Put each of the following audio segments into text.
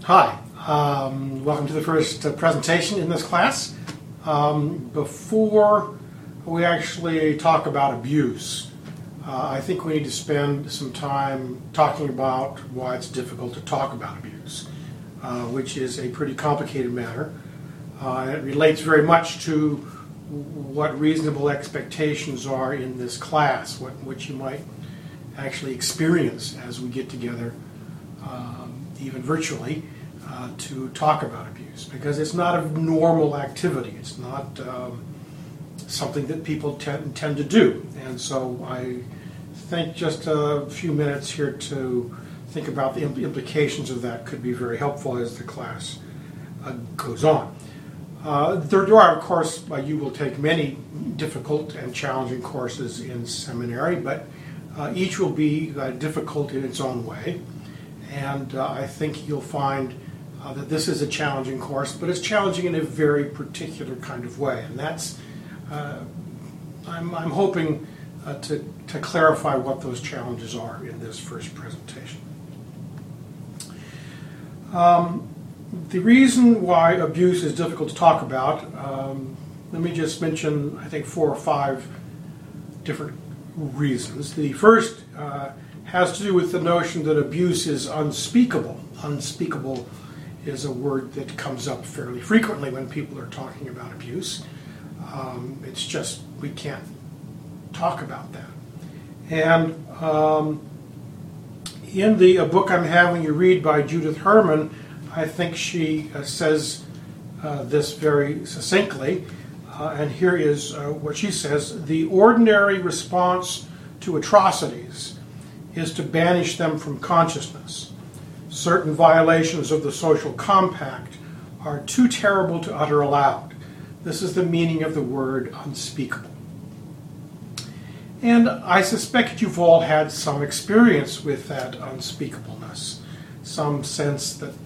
Hi, welcome to the first presentation in this class. Before we actually talk about abuse, I think we need to spend some time talking about why it's difficult to talk about abuse, which is a pretty complicated matter. It relates very much to what reasonable expectations are in this class, what you might actually experience as we get together, even virtually, to talk about abuse, because it's not a normal activity. It's not something that people tend to do. And so I think just a few minutes here to think about the implications of that could be very helpful as the class goes on. There are, of course, you will take many difficult and challenging courses in seminary, but each will be difficult in its own way. And I think you'll find that this is a challenging course, but it's challenging in a very particular kind of way. And that's, I'm hoping to clarify what those challenges are in this first presentation. The reason why abuse is difficult to talk about, let me just mention, I think, 4 or 5 different reasons. The first has to do with the notion that abuse is unspeakable. Unspeakable is a word that comes up fairly frequently when people are talking about abuse. It's just, we can't talk about that. And in the book I'm having you read by Judith Herman, I think she says this very succinctly. And here is what she says: the ordinary response to atrocities is to banish them from consciousness. Certain violations of the social compact are too terrible to utter aloud. This is the meaning of the word unspeakable. And I suspect you've all had some experience with that unspeakableness, some sense that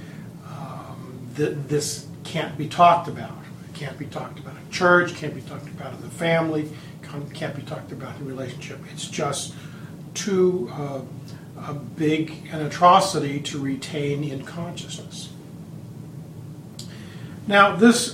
this can't be talked about. It can't be talked about in church, can't be talked about in the family, can't be talked about in relationship. It's just too big an atrocity to retain in consciousness. Now, this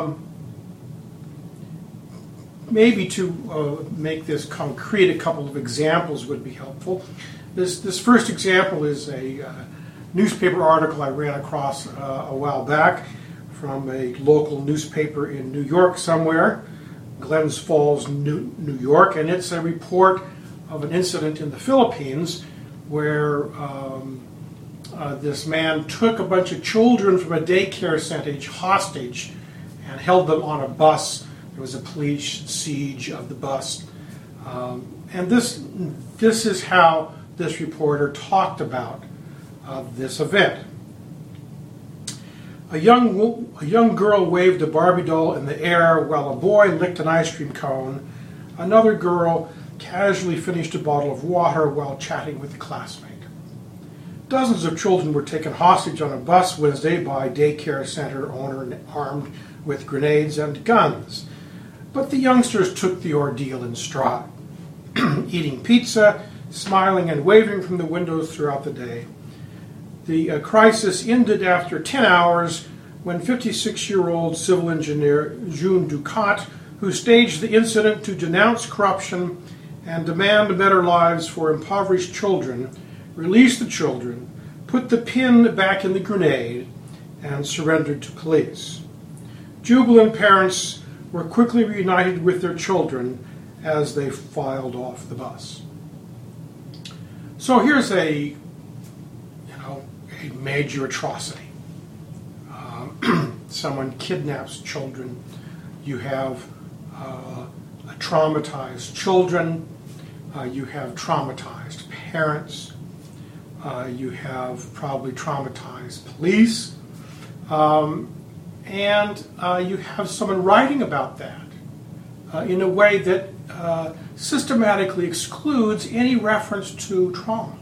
maybe to make this concrete, a couple of examples would be helpful. This first example is a newspaper article I ran across a while back from a local newspaper in New York somewhere, Glens Falls, New York, and it's a report of an incident in the Philippines where this man took a bunch of children from a daycare center hostage and held them on a bus. There was a police siege of the bus. And this is how this reporter talked about this event. A young girl waved a Barbie doll in the air while a boy licked an ice cream cone. Another girl casually finished a bottle of water while chatting with a classmate. Dozens of children were taken hostage on a bus Wednesday by daycare center owner armed with grenades and guns. But the youngsters took the ordeal in stride, eating pizza, smiling and waving from the windows throughout the day. The crisis ended after 10 hours when 56-year-old civil engineer June Ducat, who staged the incident to denounce corruption and demand better lives for impoverished children, released the children, put the pin back in the grenade, and surrendered to police. Jubilant parents were quickly reunited with their children as they filed off the bus. So here's a major atrocity. Someone kidnaps children. You have traumatized children. You have traumatized parents. You have probably traumatized police. And you have someone writing about that in a way that systematically excludes any reference to trauma.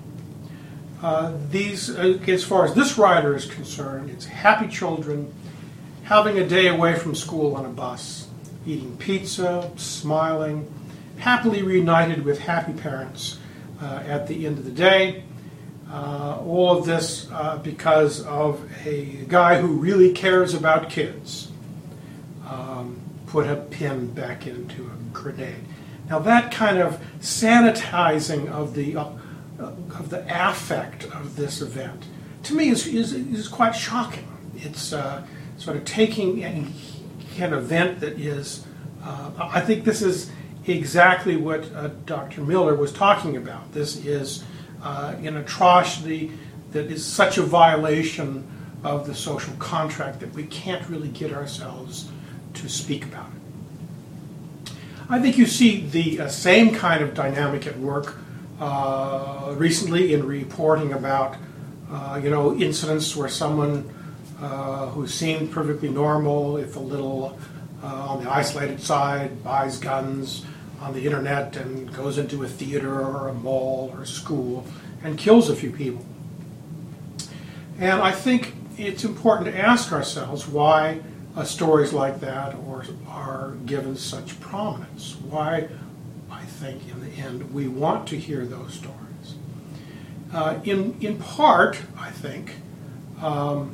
As far as this writer is concerned, it's happy children having a day away from school on a bus, eating pizza, smiling, happily reunited with happy parents at the end of the day. All of this because of a guy who really cares about kids put a pin back into a grenade. Now that kind of sanitizing of the affect of this event, to me, is quite shocking. It's sort of taking an event that is, I think this is exactly what Dr. Miller was talking about. This is an atrocity that is such a violation of the social contract that we can't really get ourselves to speak about it. I think you see the same kind of dynamic at work recently in reporting about incidents where someone who seemed perfectly normal, if a little on the isolated side, buys guns on the internet and goes into a theater or a mall or a school and kills a few people. And I think it's important to ask ourselves why stories like that are given such prominence. Why, I think, in the end, we want to hear those stories. In part, I think, I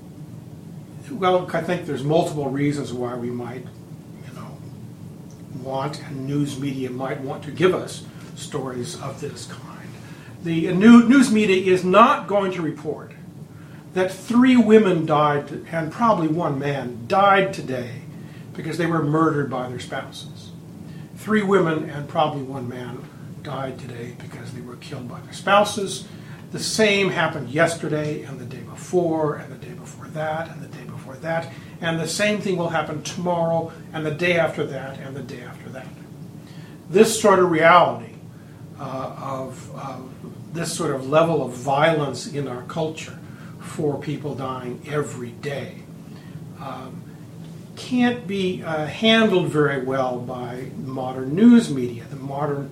think there's multiple reasons why we might, want, and news media might want to give us stories of this kind. The news media is not going to report that 3 women died, and probably 1 man died today because they were murdered by their spouses. 3 women and probably 1 man died today because they were killed by their spouses. The same happened yesterday and the day before and the day before that and the day before that. And the same thing will happen tomorrow and the day after that and the day after that. This sort of reality of this sort of level of violence in our culture for people dying every day can't be handled very well by modern news media. The modern,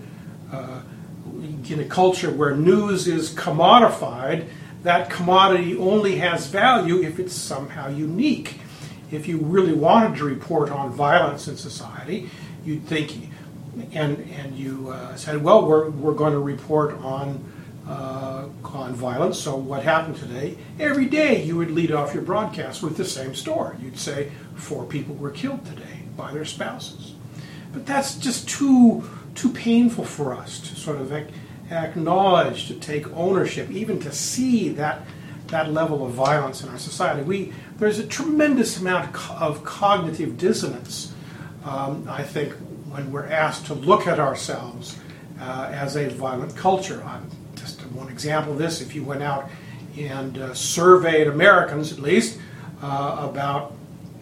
in a culture where news is commodified, that commodity only has value if it's somehow unique. If you really wanted to report on violence in society, you'd think, and you said, well, we're going to report on violence, so what happened today? Every day you would lead off your broadcast with the same story. You'd say 4 people were killed today by their spouses. But that's just too painful for us to sort of acknowledge, to take ownership, even to see that level of violence in our society. There's a tremendous amount of cognitive dissonance, I think, when we're asked to look at ourselves as a violent culture. Just one example of this, if you went out and surveyed Americans, at least, about,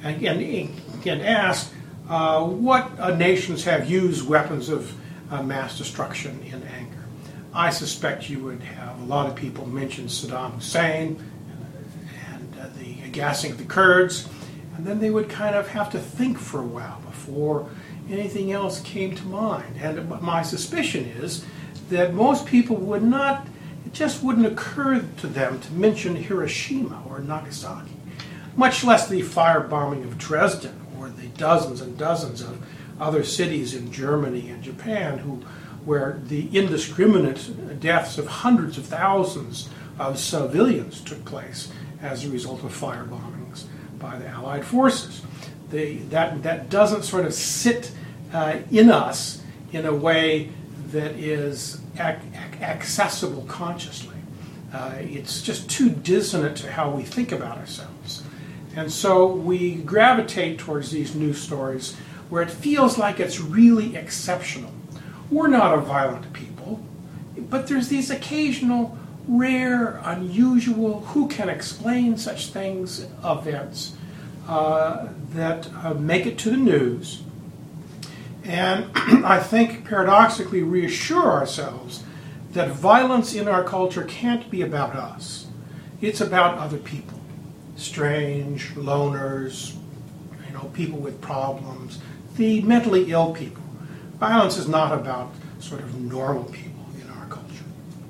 and asked what nations have used weapons of mass destruction in anger. I suspect you would have a lot of people mention Saddam Hussein and the gassing of the Kurds, and then they would kind of have to think for a while before anything else came to mind. And my suspicion is that most people would not, it just wouldn't occur to them to mention Hiroshima or Nagasaki, much less the firebombing of Dresden or the dozens and dozens of other cities in Germany and Japan where the indiscriminate deaths of hundreds of thousands of civilians took place as a result of firebombings by the Allied forces. That doesn't sort of sit in us in a way that is accessible consciously. It's just too dissonant to how we think about ourselves. And so we gravitate towards these news stories where it feels like it's really exceptional. We're not a violent people, but there's these occasional, rare, unusual, who can explain such things, events that make it to the news. And I think paradoxically reassure ourselves that violence in our culture can't be about us. It's about other people. Strange, loners, people with problems, the mentally ill people. Violence is not about sort of normal people in our culture.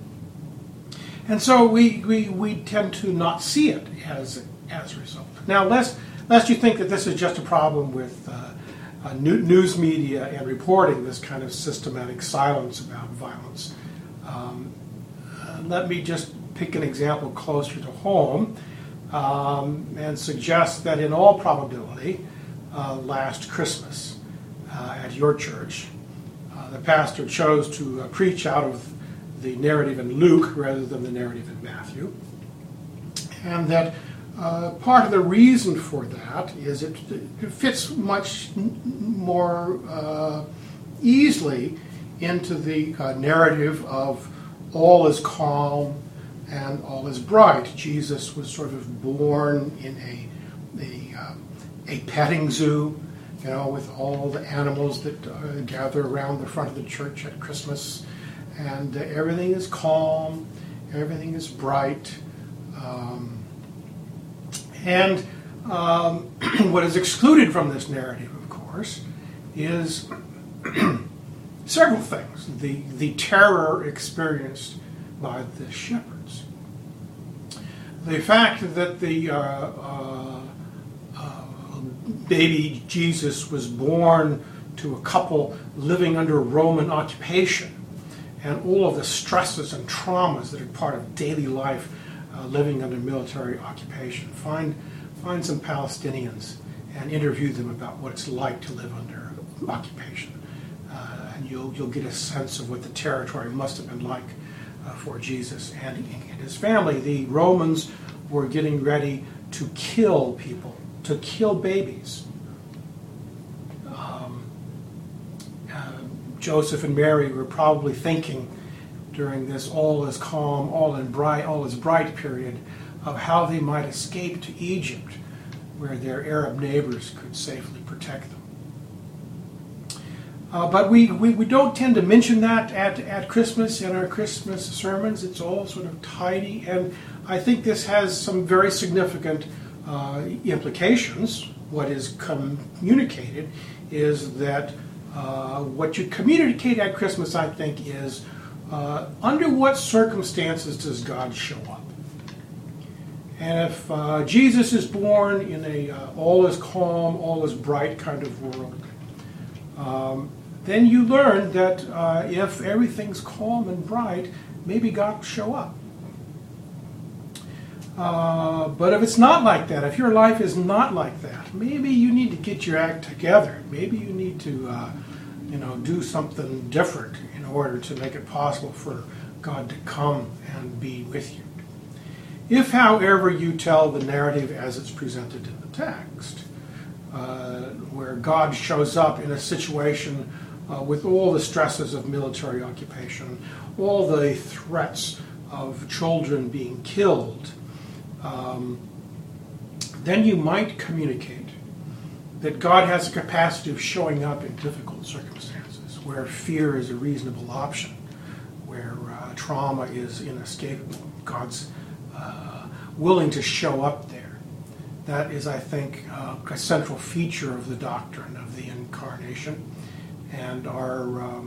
And so we tend to not see it as a result. Now, lest you think that this is just a problem with news media and reporting, this kind of systematic silence about violence, let me just pick an example closer to home and suggest that in all probability, last Christmas at your church, the pastor chose to preach out of the narrative in Luke rather than the narrative in Matthew. And that part of the reason for that is it fits much more easily into the narrative of all is calm and all is bright. Jesus was sort of born in a petting zoo, with all the animals that gather around the front of the church at Christmas, and everything is calm, everything is bright. And what is excluded from this narrative, of course, is several things. The terror experienced by the shepherds. The fact that the baby Jesus was born to a couple living under Roman occupation, and all of the stresses and traumas that are part of daily life living under military occupation. Find some Palestinians and interview them about what it's like to live under occupation. And you'll get a sense of what the territory must have been like for Jesus and his family. The Romans were getting ready to kill people, to kill babies. Joseph and Mary were probably thinking during this all is calm, all is bright period of how they might escape to Egypt, where their Arab neighbors could safely protect them. But we don't tend to mention that at Christmas in our Christmas sermons. It's all sort of tidy, and I think this has some very significant implications. What is communicated is that what you communicate at Christmas, I think, is under what circumstances does God show up? And if Jesus is born in a all is calm, all is bright kind of world, then you learn that if everything's calm and bright, maybe God will show up. But if it's not like that, if your life is not like that, maybe you need to get your act together. Maybe you need to do something different in order to make it possible for God to come and be with you. If, however, you tell the narrative as it's presented in the text, where God shows up in a situation with all the stresses of military occupation, all the threats of children being killed, then you might communicate that God has a capacity of showing up in difficult circumstances, where fear is a reasonable option, where trauma is inescapable. God's willing to show up there. That is, I think, a central feature of the doctrine of the incarnation, and our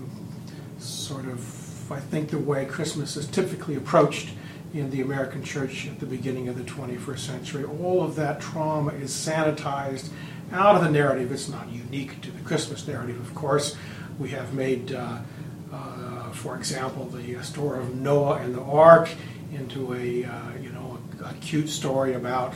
I think, the way Christmas is typically approached in the American church at the beginning of the 21st century. All of that trauma is sanitized out of the narrative. It's not unique to the Christmas narrative, of course. We have made, for example, the story of Noah and the Ark into a cute story about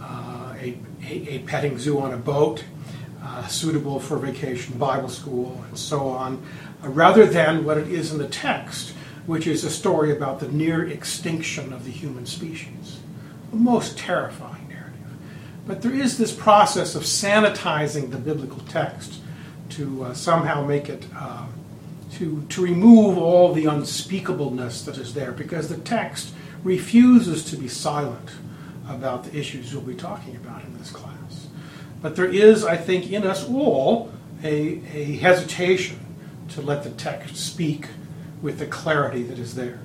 a petting zoo on a boat, suitable for vacation Bible school, and so on, rather than what it is in the text, which is a story about the near extinction of the human species. A most terrifying narrative. But there is this process of sanitizing the biblical text to somehow make it, to remove all the unspeakableness that is there, because the text refuses to be silent about the issues we'll be talking about in this class. But there is, I think, in us all a hesitation to let the text speak with the clarity that is there.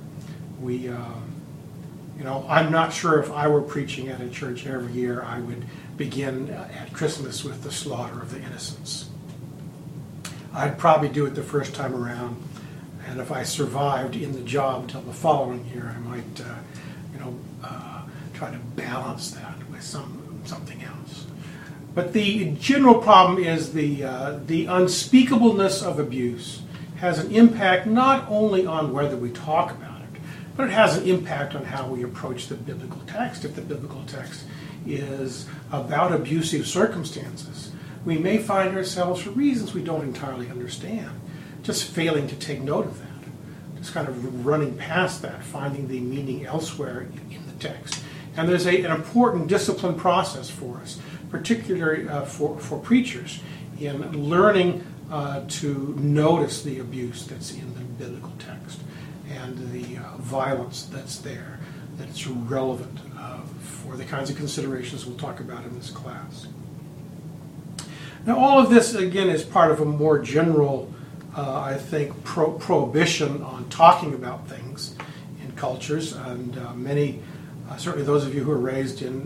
I'm not sure if I were preaching at a church every year, I would begin at Christmas with the slaughter of the innocents. I'd probably do it the first time around, and if I survived in the job until the following year, I might, try to balance that with something else. But the general problem is the unspeakableness of abuse has an impact not only on whether we talk about it, but it has an impact on how we approach the biblical text. If the biblical text is about abusive circumstances, we may find ourselves, for reasons we don't entirely understand, just failing to take note of that, just kind of running past that, finding the meaning elsewhere in the text. And there's an important discipline process for us, particularly for preachers, in learning to notice the abuse that's in the biblical text and the violence that's there, that's relevant for the kinds of considerations we'll talk about in this class. Now, all of this, again, is part of a more general, I think, prohibition on talking about things in cultures. And many, certainly those of you who are raised in,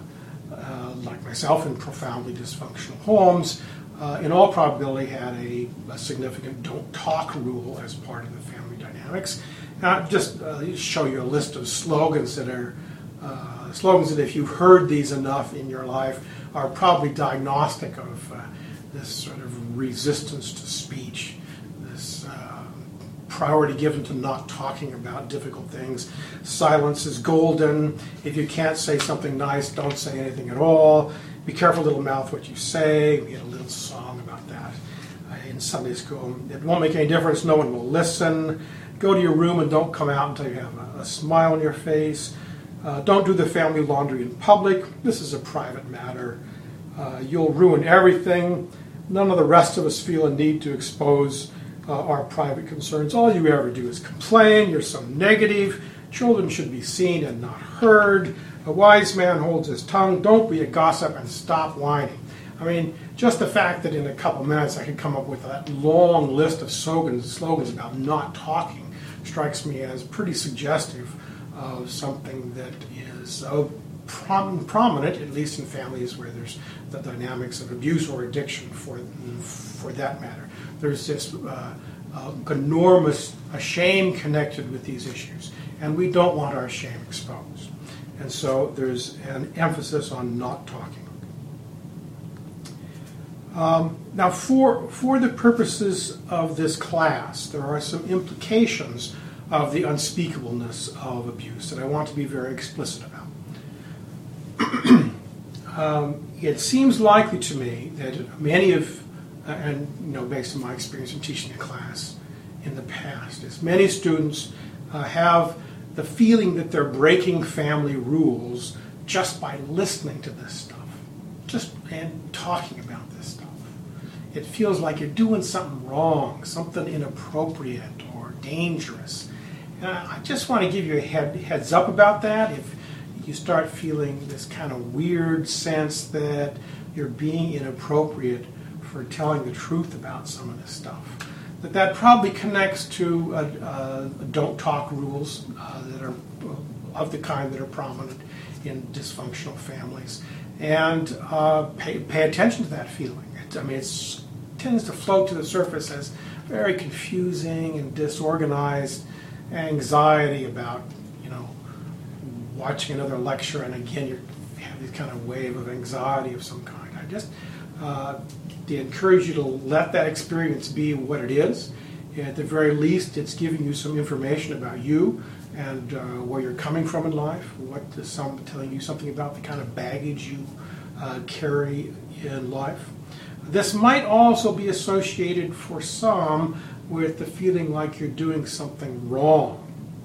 like myself, in profoundly dysfunctional homes, in all probability had a significant don't talk rule as part of the family dynamics. Just show you a list of slogans that are slogans that, if you've heard these enough in your life, are probably diagnostic of this sort of resistance to speech, this priority given to not talking about difficult things. Silence is golden. If you can't say something nice, don't say anything at all. Be careful, little mouth, what you say. We had a little song about that in Sunday school. It won't make any difference. No one will listen. Go to your room and don't come out until you have a smile on your face. Don't do the family laundry in public. This is a private matter. You'll ruin everything. None of the rest of us feel a need to expose our private concerns. All you ever do is complain. You're so negative. Children should be seen and not heard. A wise man holds his tongue. Don't be a gossip and stop whining. I mean, just the fact that in a couple minutes I could come up with that long list of slogans about not talking strikes me as pretty suggestive of something that is prominent, at least in families where there's the dynamics of abuse or addiction for that matter. There's this enormous shame connected with these issues, and we don't want our shame exposed. And so there's an emphasis on not talking. Now, for the purposes of this class, there are some implications of the unspeakableness of abuse that I want to be very explicit about. It seems likely to me that many of, and based on my experience in teaching a class in the past, is many students have the feeling that they're breaking family rules just by listening to this stuff, and talking about this stuff. It feels like you're doing something wrong, something inappropriate or dangerous. And I just want to give you a heads up about that. If you start feeling this kind of weird sense that you're being inappropriate for telling the truth about some of this stuff, that probably connects to don't talk rules that are of the kind that are prominent in dysfunctional families. And pay attention to that feeling. It tends to float to the surface as very confusing and disorganized anxiety about, watching another lecture, and again you have this kind of wave of anxiety of some kind. I just encourage you to let that experience be what it is. At the very least, it's giving you some information about you and where you're coming from in life, telling you something about the kind of baggage you carry in life. This might also be associated for some with the feeling like you're doing something wrong.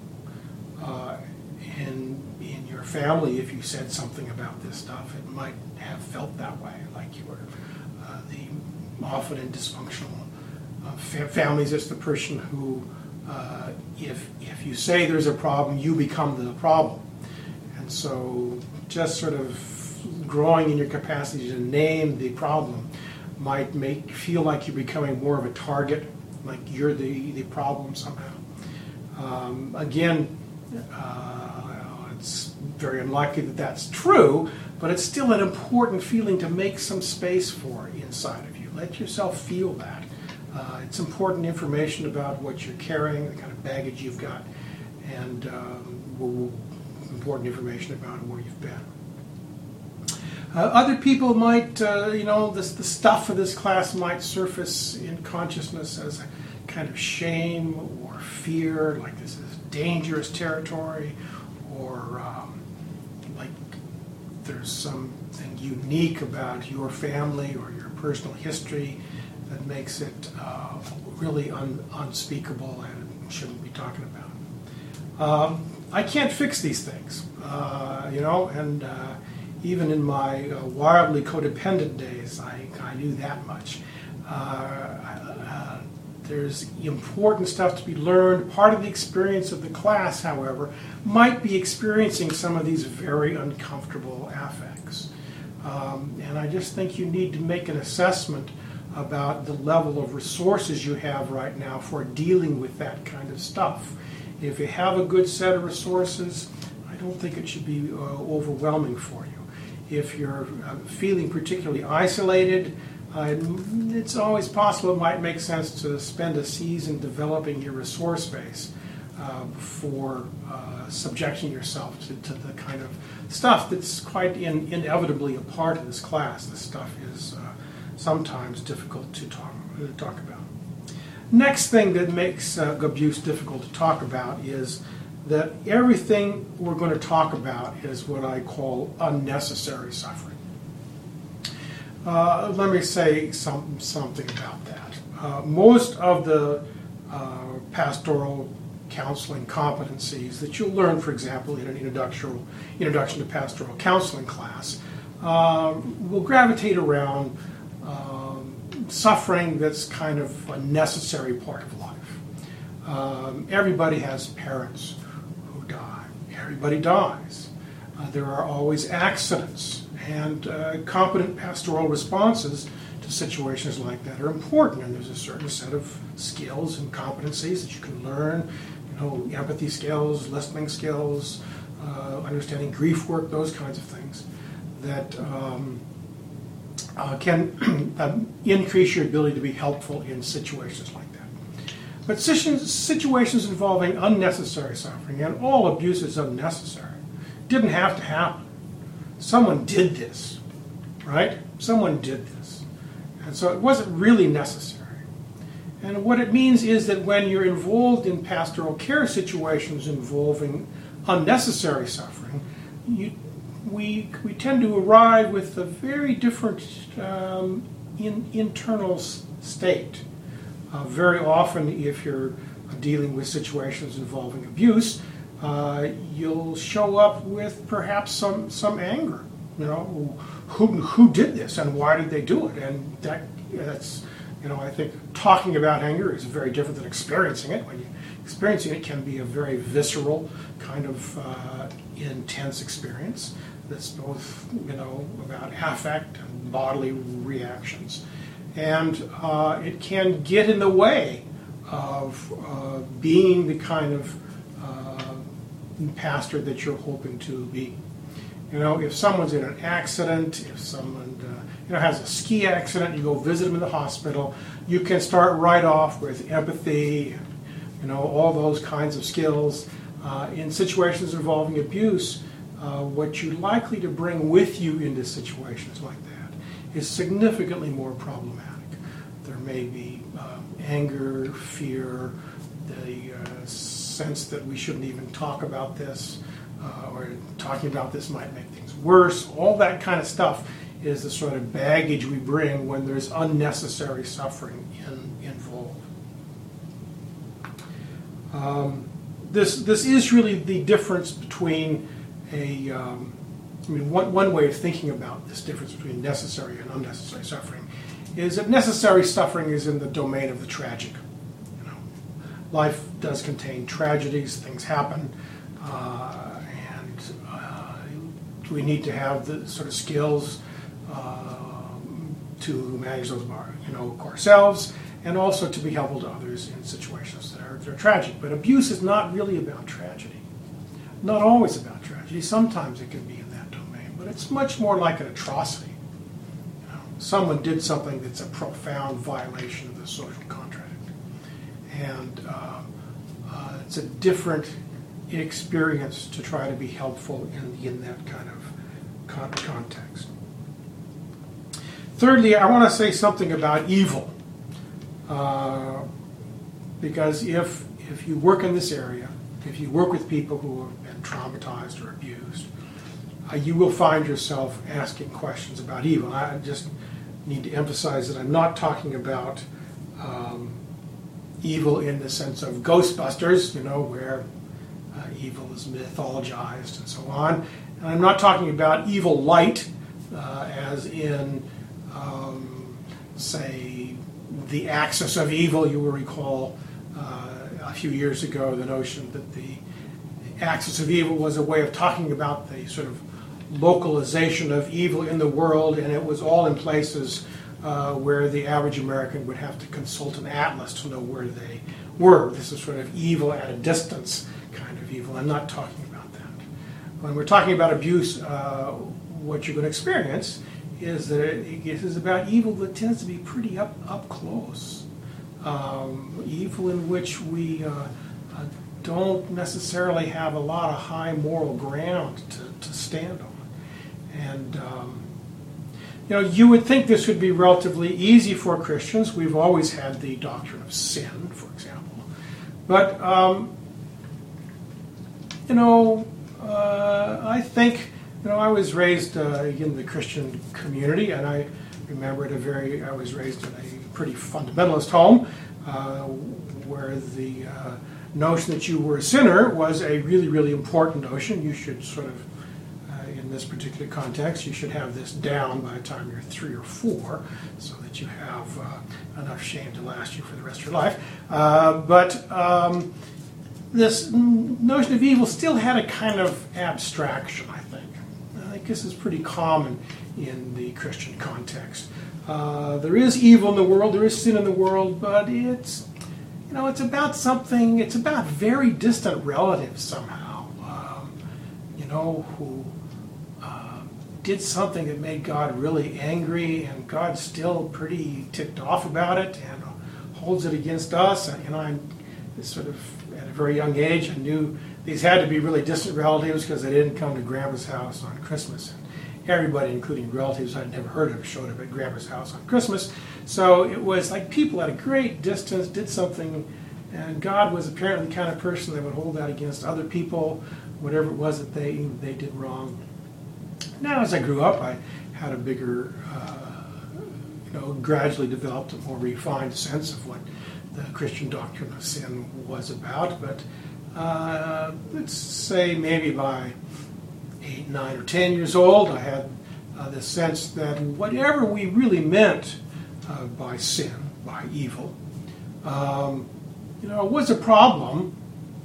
In your family, if you said something about this stuff, it might have felt that way, like you were often in dysfunctional families. It's the person who, if you say there's a problem, you become the problem. And so just sort of growing in your capacity to name the problem might feel like you're becoming more of a target, like you're the problem somehow. Again, it's very unlikely that that's true, but it's still an important feeling to make some space for inside of you. Let yourself feel that. It's important information about what you're carrying, the kind of baggage you've got, and important information about where you've been. Other people might, the stuff of this class might surface in consciousness as a kind of shame or fear, like this is dangerous territory, or like there's something unique about your family or your personal history that makes it really unspeakable and shouldn't be talking about. I can't fix these things, and even in my wildly codependent days, I knew that much. There's important stuff to be learned. Part of the experience of the class, however, might be experiencing some of these very uncomfortable affects. And I just think you need to make an assessment about the level of resources you have right now for dealing with that kind of stuff. If you have a good set of resources, I don't think it should be overwhelming for you. If you're feeling particularly isolated, it's always possible it might make sense to spend a season developing your resource base before subjecting yourself to the kind of stuff that's quite inevitably a part of this class. This stuff is sometimes difficult to talk about. Next thing that makes abuse difficult to talk about is that everything we're going to talk about is what I call unnecessary suffering. Let me say something about that. Most of the pastoral counseling competencies that you'll learn, for example, in an introduction to pastoral counseling class, will gravitate around suffering that's kind of a necessary part of life. Everybody has parents who die. Everybody dies. There are always accidents, and competent pastoral responses to situations like that are important. And there's a certain set of skills and competencies that you can learn, empathy skills, listening skills, understanding grief work, those kinds of things that can increase your ability to be helpful in situations like that. But situations involving unnecessary suffering, and all abuse is unnecessary, didn't have to happen. Someone did this, right? Someone did this. And so it wasn't really necessary. And what it means is that when you're involved in pastoral care situations involving unnecessary suffering, we tend to arrive with a very different internal state. Very often, if you're dealing with situations involving abuse, you'll show up with perhaps some anger. Who did this and why did they do it? And that's I think talking about anger is very different than experiencing it. When you're experiencing it, can be a very visceral kind of intense experience that's both about affect and bodily reactions, and it can get in the way of being the kind of pastor that you're hoping to be. If someone's in an accident, if someone has a ski accident, you go visit them in the hospital, you can start right off with empathy, all those kinds of skills. In situations involving abuse, what you're likely to bring with you into situations like that is significantly more problematic. There may be anger, fear, the sense that we shouldn't even talk about this, or talking about this might make things worse. All that kind of stuff is the sort of baggage we bring when there's unnecessary suffering involved. This is really the difference between one way of thinking about this difference between necessary and unnecessary suffering is that necessary suffering is in the domain of the tragic. Life does contain tragedies, things happen, and we need to have the sort of skills to manage those ourselves, and also to be helpful to others in situations that are tragic. But abuse is not really about tragedy. Not always about tragedy. Sometimes it can be in that domain, but it's much more like an atrocity. Someone did something that's a profound violation of the social contract. And it's a different experience to try to be helpful in that kind of context. Thirdly, I want to say something about evil. Because if you work in this area, if you work with people who have been traumatized or abused, you will find yourself asking questions about evil. I just need to emphasize that I'm not talking about evil in the sense of Ghostbusters, where evil is mythologized and so on. And I'm not talking about evil light, as in, say, the axis of evil. You will recall a few years ago the notion that the axis of evil was a way of talking about the sort of localization of evil in the world, and it was all in places where the average American would have to consult an atlas to know where they were. This is sort of evil at a distance kind of evil. I'm not talking about that. When we're talking about abuse, what you're going to experience is that it is about evil that tends to be pretty up close. Evil in which we don't necessarily have a lot of high moral ground to stand on. And you would think this would be relatively easy for Christians. We've always had the doctrine of sin, for example. But, I think, I was raised in the Christian community, and I remember I was raised in a pretty fundamentalist home, where the notion that you were a sinner was a really, really important notion. You should sort of, in this particular context, you should have this down by the time you're 3 or 4, so that you have enough shame to last you for the rest of your life. But this notion of evil still had a kind of abstraction, I think. I think this is pretty common in the Christian context. There is evil in the world, there is sin in the world, but it's about something, it's about very distant relatives somehow, who did something that made God really angry, and God's still pretty ticked off about it and holds it against us. And I'm sort of, at a very young age, I knew these had to be really distant relatives because they didn't come to Grandma's house on Christmas. And everybody, including relatives I'd never heard of, showed up at Grandma's house on Christmas. So it was like people at a great distance did something, and God was apparently the kind of person that would hold that against other people, whatever it was that they did wrong. Now, as I grew up, I had a bigger, gradually developed a more refined sense of what the Christian doctrine of sin was about. But let's say maybe by 8, 9, or 10 years old, I had the sense that whatever we really meant by sin, by evil, was a problem,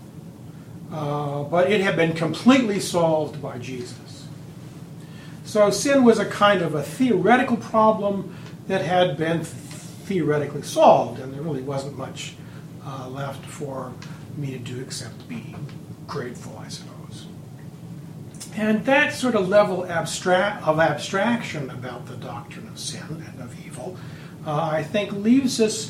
but it had been completely solved by Jesus. So sin was a kind of a theoretical problem that had been theoretically solved, and there really wasn't much left for me to do except be grateful, I suppose. And that sort of level of abstraction about the doctrine of sin and of evil, I think, leaves us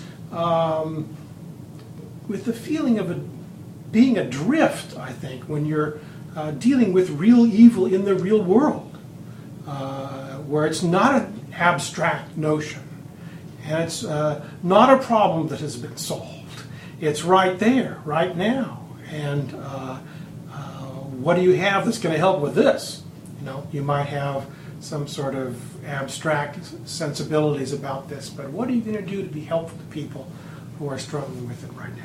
with the feeling of being adrift, I think, when you're dealing with real evil in the real world. Where it's not an abstract notion, and it's not a problem that has been solved. It's right there, right now. And what do you have that's going to help with this? You might have some sort of abstract sensibilities about this, but what are you going to do to be helpful to people who are struggling with it right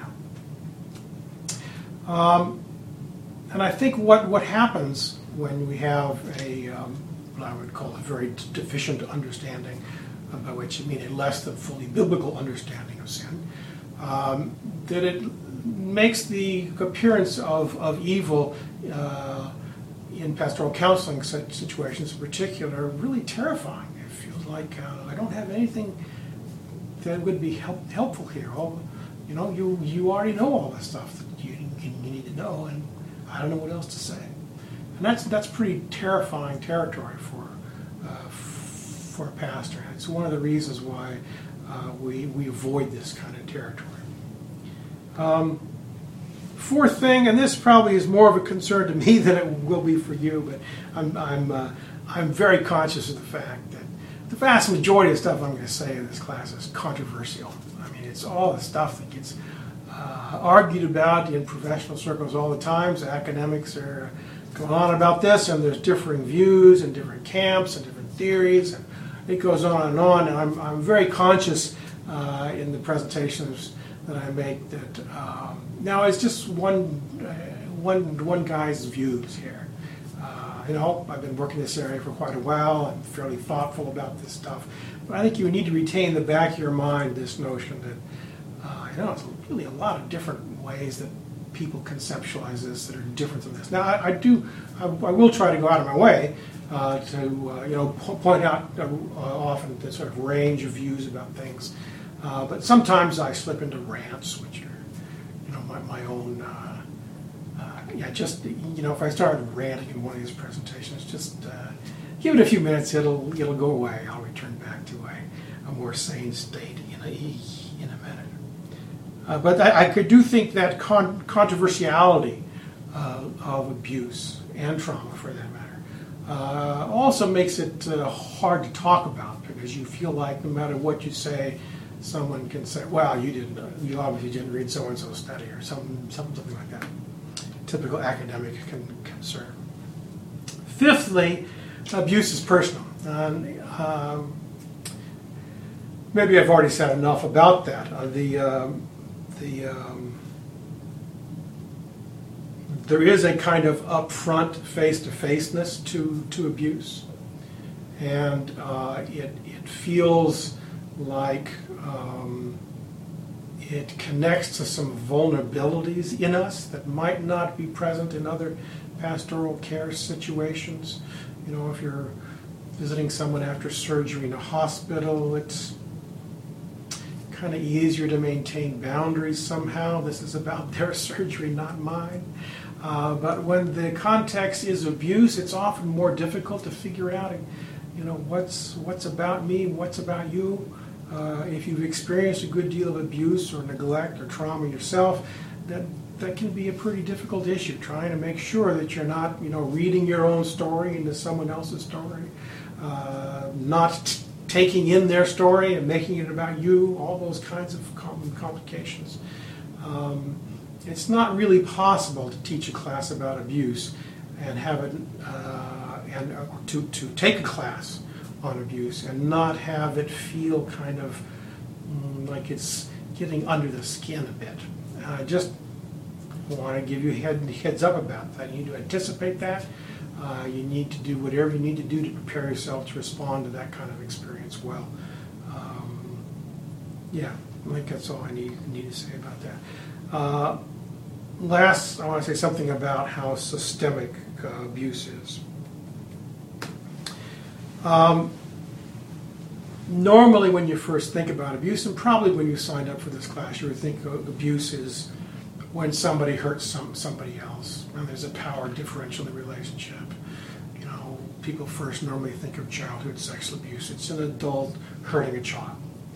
now? And I think what happens when we have what I would call a very deficient understanding, by which I mean a less than fully biblical understanding of sin, that it makes the appearance of evil in pastoral counseling situations in particular really terrifying. It feels like I don't have anything that would be helpful here. You already know all the stuff that you need to know, and I don't know what else to say. And that's pretty terrifying territory for a pastor. And it's one of the reasons why we avoid this kind of territory. Fourth thing, and this probably is more of a concern to me than it will be for you, but I'm very conscious of the fact that the vast majority of stuff I'm going to say in this class is controversial. I mean, it's all the stuff that gets argued about in professional circles all the time. So academics are going on about this, and there's differing views and different camps and different theories, and it goes on and on. And I'm very conscious in the presentations that I make that now it's just one guy's views here. I've been working in this area for quite a while. I'm fairly thoughtful about this stuff, but I think you need to retain in the back of your mind this notion that it's really a lot of different ways that people conceptualize this that are different than this. Now, I will try to go out of my way to point out often the sort of range of views about things, but sometimes I slip into rants, which are my own. If I started ranting in one of these presentations, just give it a few minutes. It'll go away. I'll return back to a more sane state in a minute. But I do think that controversiality of abuse and trauma, for that matter, also makes it hard to talk about, because you feel like no matter what you say, someone can say, "Well, you obviously didn't read so and so study," or something like that. Typical academic concern. Fifthly, abuse is personal. Maybe I've already said enough about that. There is a kind of upfront face-to-faceness to abuse, and it feels like it connects to some vulnerabilities in us that might not be present in other pastoral care situations. If you're visiting someone after surgery in a hospital, it's kind of easier to maintain boundaries somehow. This is about their surgery, not mine. But when the context is abuse, it's often more difficult to figure out, what's about me, what's about you. If you've experienced a good deal of abuse or neglect or trauma yourself, that can be a pretty difficult issue, trying to make sure that you're not, reading your own story into someone else's story, not taking in their story and making it about you, all those kinds of complications. It's not really possible to teach a class about abuse and have it, to take a class on abuse and not have it feel kind of like it's getting under the skin a bit. I just want to give you a heads up about that. You need to anticipate that. You need to do whatever you need to do to prepare yourself to respond to that kind of experience well. I think that's all I need to say about that. Last, I want to say something about how systemic abuse is. Normally when you first think about abuse, and probably when you signed up for this class, you would think of abuse is when somebody hurts somebody else, and there's a power differential in the relationship. People first normally think of childhood sexual abuse. It's an adult hurting a child.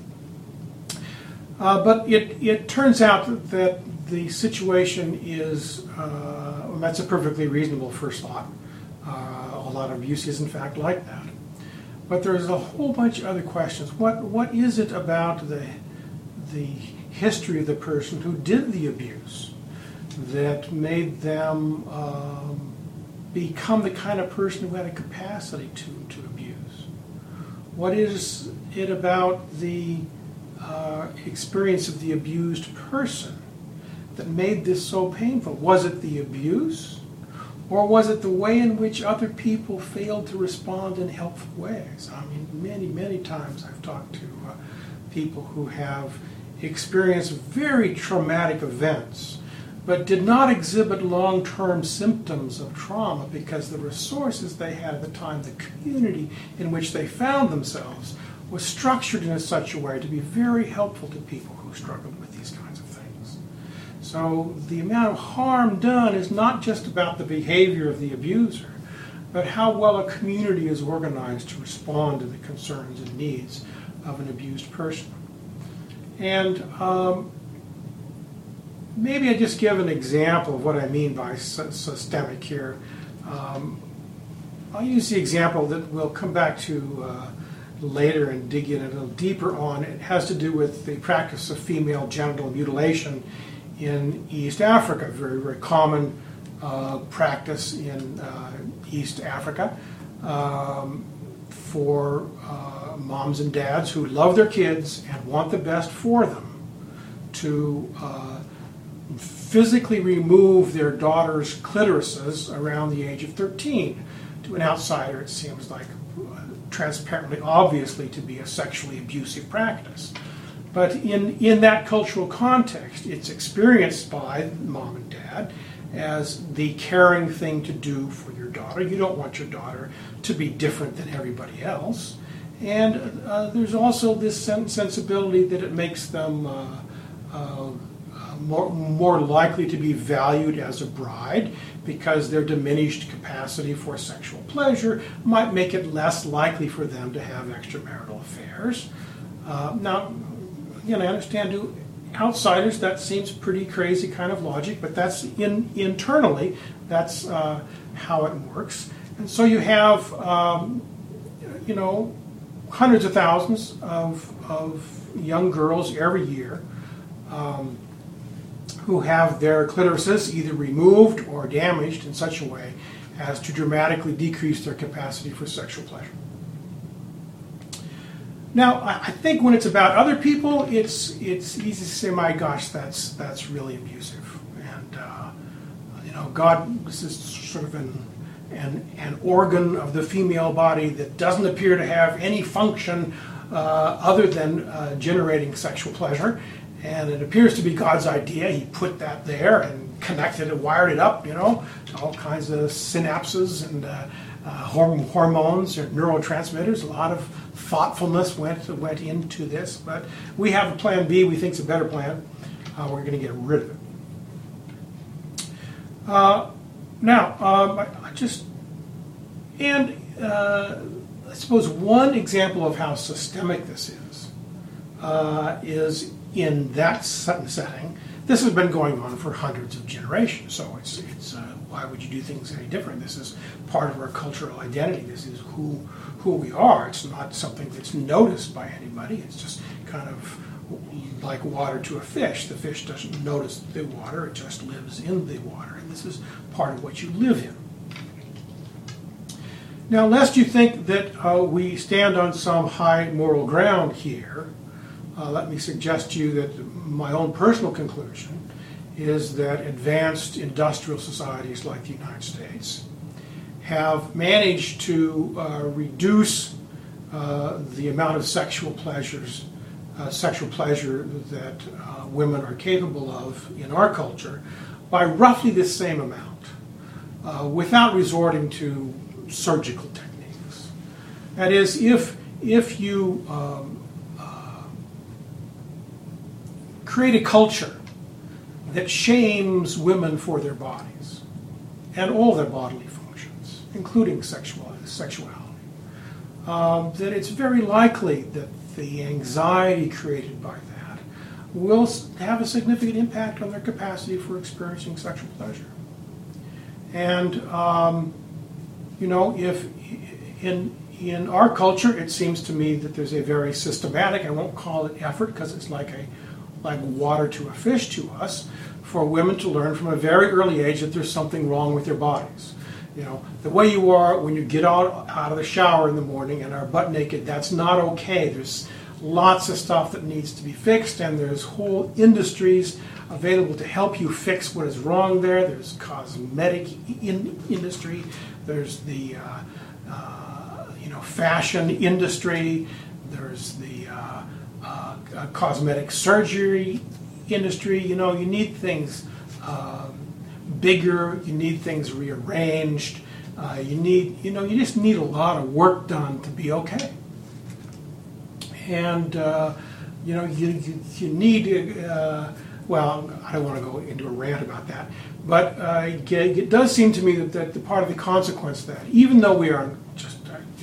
But it turns out that the situation is, that's a perfectly reasonable first thought. A lot of abuse is in fact like that. But there's a whole bunch of other questions. What is it about the history of the person who did the abuse that made them become the kind of person who had a capacity to abuse? What is it about the experience of the abused person that made this so painful? Was it the abuse? Or was it the way in which other people failed to respond in helpful ways? I mean, many, many times I've talked to people who have experienced very traumatic events, but did not exhibit long-term symptoms of trauma because the resources they had at the time, the community in which they found themselves, was structured in such a way to be very helpful to people who struggled with these kinds of things. So the amount of harm done is not just about the behavior of the abuser, but how well a community is organized to respond to the concerns and needs of an abused person. And maybe I just give an example of what I mean by systemic here. I'll use the example that we'll come back to later and dig in a little deeper on. It has to do with the practice of female genital mutilation in East Africa, very, very common practice in East Africa for moms and dads who love their kids and want the best for them to physically remove their daughter's clitorises around the age of 13. To an outsider, it seems like transparently, obviously, to be a sexually abusive practice. But in that cultural context, it's experienced by mom and dad as the caring thing to do for your daughter. You don't want your daughter to be different than everybody else. And there's also this sensibility that it makes them more likely to be valued as a bride, because their diminished capacity for sexual pleasure might make it less likely for them to have extramarital affairs. Now, again, I understand to outsiders that seems pretty crazy kind of logic, but that's internally, that's how it works. And so you have, hundreds of thousands of young girls every year who have their clitorises either removed or damaged in such a way as to dramatically decrease their capacity for sexual pleasure. Now, I think when it's about other people, it's easy to say, my gosh, that's really abusive. And, God, this is sort of an organ of the female body that doesn't appear to have any function other than generating sexual pleasure. And it appears to be God's idea. He put that there and connected it, wired it up, all kinds of synapses and hormones and neurotransmitters. A lot of thoughtfulness went into this. But we have a plan B. We think it's a better plan. We're going to get rid of it. I suppose one example of how systemic this is in that setting. This has been going on for hundreds of generations, so it's why would you do things any different? This is part of our cultural identity. This is who we are. It's not something that's noticed by anybody. It's just kind of like water to a fish. The fish doesn't notice the water, it just lives in the water, and this is part of what you live in. Now, lest you think that we stand on some high moral ground here, let me suggest to you that my own personal conclusion is that advanced industrial societies like the United States have managed to reduce the amount of sexual pleasure that women are capable of in our culture by roughly the same amount, without resorting to surgical techniques. That is, if you create a culture that shames women for their bodies and all their bodily functions, including sexuality, then it's very likely that the anxiety created by that will have a significant impact on their capacity for experiencing sexual pleasure. And, if in our culture, it seems to me that there's a very systematic, I won't call it effort because it's like water to a fish to us, for women to learn from a very early age that there's something wrong with their bodies. The way you are when you get out of the shower in the morning and are butt naked, that's not okay. There's lots of stuff that needs to be fixed, and there's whole industries available to help you fix what is wrong there. There's cosmetic industry. There's the fashion industry. There's the cosmetic surgery industry. You need things bigger. You need things rearranged. You just need a lot of work done to be okay. And you need. Well, I don't want to go into a rant about that, but it does seem to me that the part of the consequence of that, even though we are just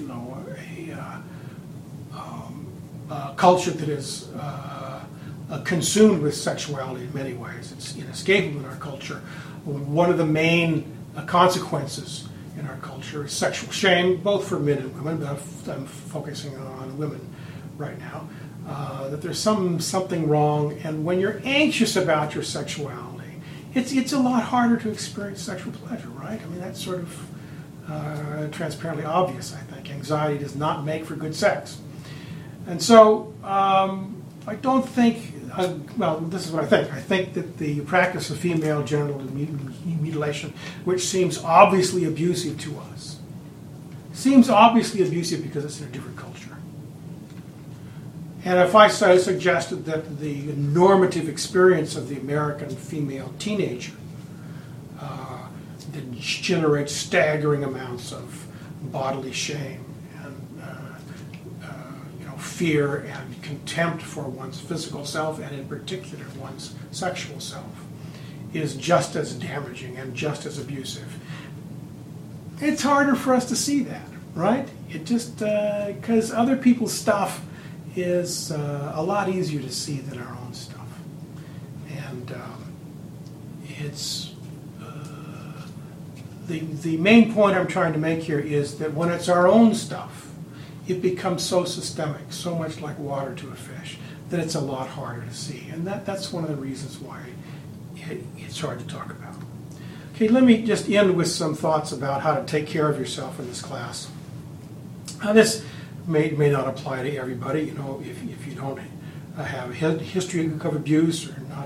a culture that is consumed with sexuality in many ways, it's inescapable in our culture. One of the main consequences in our culture is sexual shame, both for men and women, but I'm focusing on women right now. that there's something wrong, and when you're anxious about your sexuality, it's a lot harder to experience sexual pleasure, right? I mean, that's sort of transparently obvious, I think. Anxiety does not make for good sex. And so I don't think, well, this is what I think. I think that the practice of female genital mutilation, which seems obviously abusive to us, seems obviously abusive because it's in a different culture. And if I suggested that the normative experience of the American female teenager that generates staggering amounts of bodily shame and fear and contempt for one's physical self, and in particular one's sexual self, is just as damaging and just as abusive, it's harder for us to see that, right? It just, because other people's stuff is a lot easier to see than our own stuff. And it's the main point I'm trying to make here is that when it's our own stuff, it becomes so systemic, so much like water to a fish, that it's a lot harder to see. And that's one of the reasons why it's hard to talk about. Okay, let me just end with some thoughts about how to take care of yourself in this class. This may not apply to everybody. You know, if you don't have a history of abuse, or not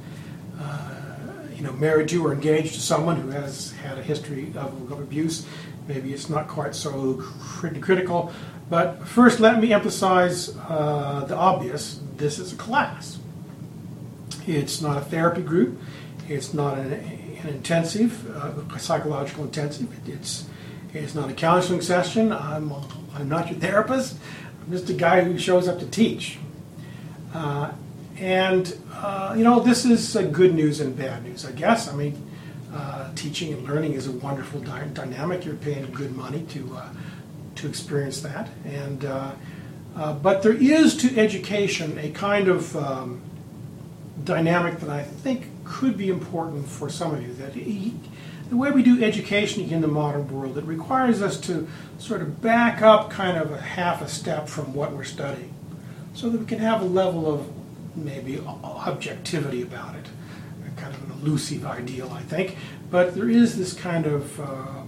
married to or engaged to someone who has had a history of abuse, maybe it's not quite so critical. But first, let me emphasize the obvious. This is a class. It's not a therapy group. It's not an intensive, psychological intensive. It's not a counseling session. I'm not your therapist. I'm just a guy who shows up to teach. This is good news and bad news, I guess. I mean, teaching and learning is a wonderful dynamic. You're paying good money to experience that. But there is to education a kind of dynamic that I think could be important for some of you. That the way we do education in the modern world, it requires us to sort of back up kind of a half a step from what we're studying, so that we can have a level of maybe objectivity about it, a kind of an elusive ideal, I think. But there is this kind of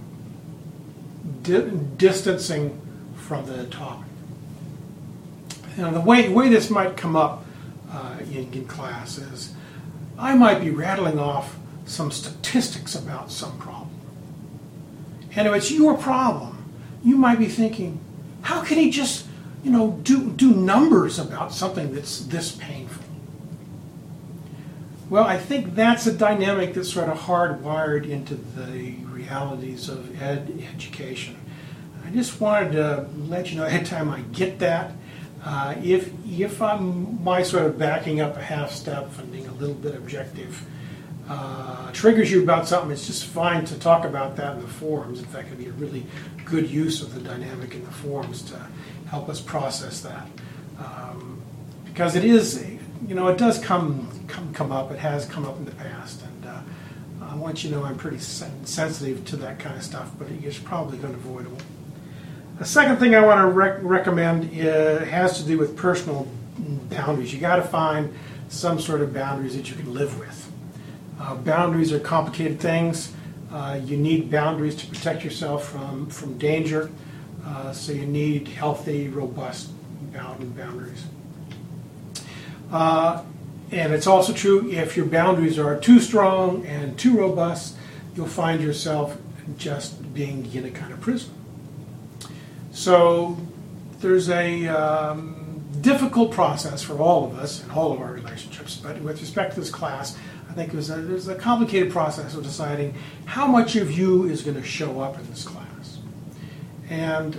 distancing from the topic. Now, the way this might come up in class is I might be rattling off some statistics about some problem. And if it's your problem, you might be thinking, how can he just, do numbers about something that's this painful? Well, I think that's a dynamic that's sort of hardwired into the realities of education. I just wanted to let you know ahead of time I get that. If I'm my sort of backing up a half step and being a little bit objective triggers you about something, it's just fine to talk about that in the forums. In fact, it'd be a really good use of the dynamic in the forums to help us process that. Because it is, it does come up. It has come up in the past, and I want you to know I'm pretty sensitive to that kind of stuff, but it's probably unavoidable. The second thing I want to recommend has to do with personal boundaries. You got to find some sort of boundaries that you can live with. Boundaries are complicated things. You need boundaries to protect yourself from danger. So you need healthy, robust boundaries. And it's also true if your boundaries are too strong and too robust, you'll find yourself just being in a kind of prison. So there's a difficult process for all of us in all of our relationships, but with respect to this class, I think there's a complicated process of deciding how much of you is going to show up in this class. And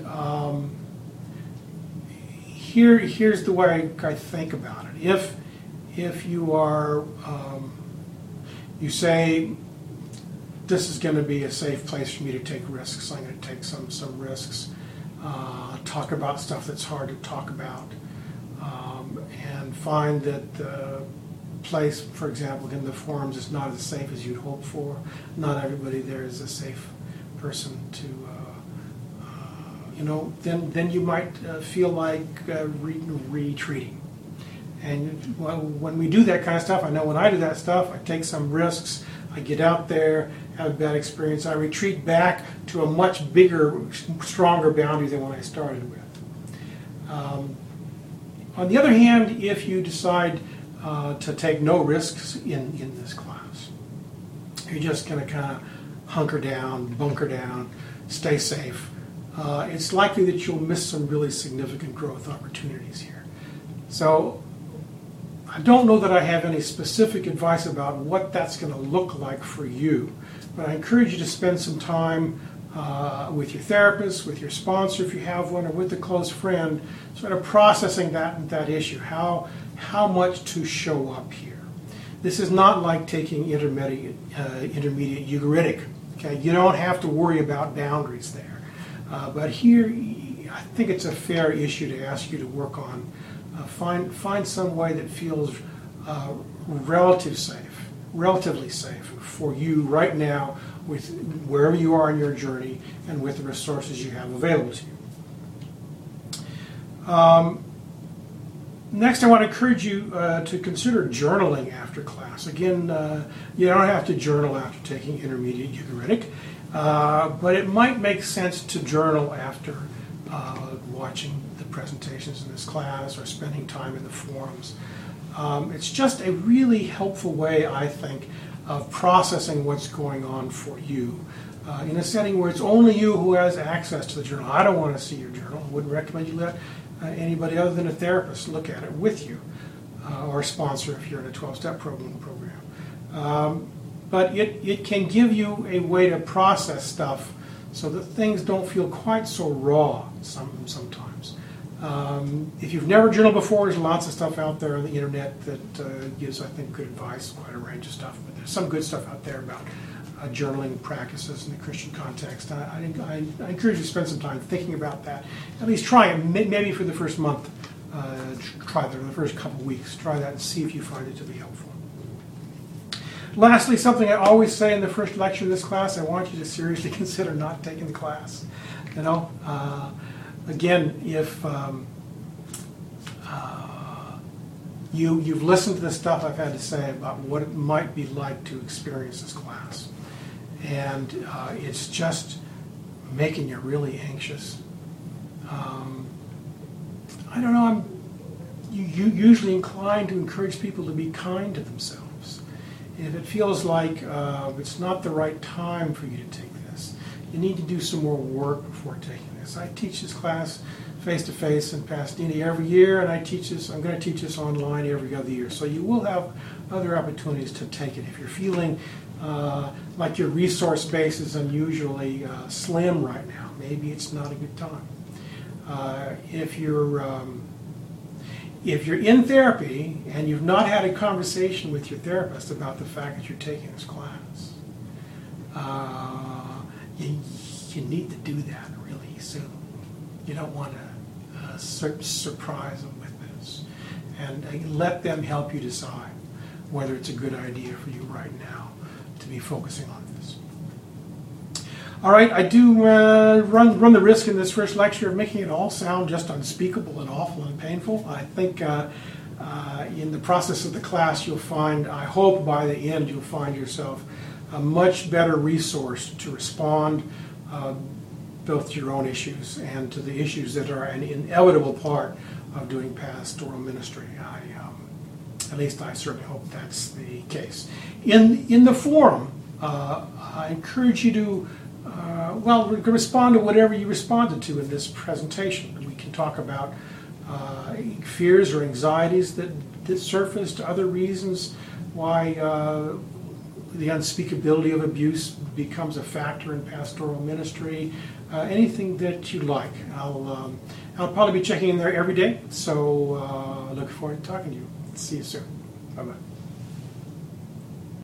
here's the way I think about it. If you are, you say, this is going to be a safe place for me to take risks, I'm going to take some risks, talk about stuff that's hard to talk about, and find that the place, for example, in the forums is not as safe as you'd hope for. Not everybody there is a safe person to, then you might feel like retreating. And when we do that kind of stuff, I know when I do that stuff, I take some risks, I get out there, have a bad experience, I retreat back to a much bigger, stronger boundary than when I started with. On the other hand, if you decide to take no risks in this class, you're just going to kind of hunker down, bunker down, stay safe, it's likely that you'll miss some really significant growth opportunities here. So I don't know that I have any specific advice about what that's going to look like for you, but I encourage you to spend some time with your therapist, with your sponsor if you have one, or with a close friend, sort of processing that issue, how much to show up here. This is not like taking intermediate Ugaritic. Okay, you don't have to worry about boundaries there. But here, I think it's a fair issue to ask you to work on. Find some way that feels relatively safe for you right now, with wherever you are in your journey and with the resources you have available to you. Next, I want to encourage you to consider journaling after class. Again, you don't have to journal after taking intermediate Ugaritic, but it might make sense to journal after watching the presentations in this class or spending time in the forums. It's just a really helpful way, I think, of processing what's going on for you in a setting where it's only you who has access to the journal. I don't want to see your journal. I wouldn't recommend you let anybody other than a therapist look at it with you, or a sponsor if you're in a 12-step program. But it can give you a way to process stuff so that things don't feel quite so raw sometimes. If you've never journaled before, there's lots of stuff out there on the internet that gives, I think, good advice, quite a range of stuff. But there's some good stuff out there about journaling practices in the Christian context. I encourage you to spend some time thinking about that. At least try it, maybe for the first month. Try that, or the first couple of weeks. Try that and see if you find it to be helpful. Lastly, something I always say in the first lecture of this class, I want you to seriously consider not taking the class. You know, again, if you've listened to the stuff I've had to say about what it might be like to experience this class, and it's just making you really anxious. I don't know, I'm usually inclined to encourage people to be kind to themselves. If it feels like it's not the right time for you to take this, you need to do some more work before taking this. I teach this class face-to-face in Pasadena every year, and I'm going to teach this online every other year. So you will have other opportunities to take it. If you're feeling like your resource base is unusually slim right now, maybe it's not a good time. If you're in therapy and you've not had a conversation with your therapist about the fact that you're taking this class, you need to do that really soon. You don't want to surprise them with this. And let them help you decide whether it's a good idea for you right now to be focusing on this. All right, I do run the risk in this first lecture of making it all sound just unspeakable and awful and painful. I think in the process of the class you'll find, I hope by the end you'll find yourself a much better resource to respond both to your own issues and to the issues that are an inevitable part of doing pastoral ministry. At least I certainly hope that's the case. In the forum, I encourage you to respond to whatever you responded to in this presentation. We can talk about fears or anxieties that surfaced, other reasons why the unspeakability of abuse becomes a factor in pastoral ministry, anything that you like. I'll probably be checking in there every day, so I look forward to talking to you. See you soon. Bye-bye.